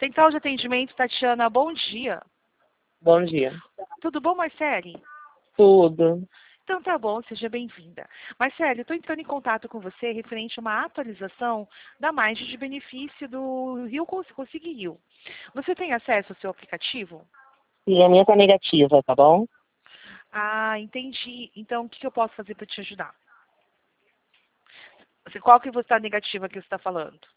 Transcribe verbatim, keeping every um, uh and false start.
Central de Atendimento, Tatiana, bom dia. Bom dia. Tudo bom, Marcele? Tudo. Então tá bom, seja bem-vinda. Marcele, eu estou entrando em contato com você referente a uma atualização da margem de benefício do Rio Consegui Rio. Você tem acesso ao seu aplicativo? E a minha tá negativa, tá bom? Ah, entendi. Então, o que eu posso fazer para te ajudar? Você- Qual que você está negativa que você está falando?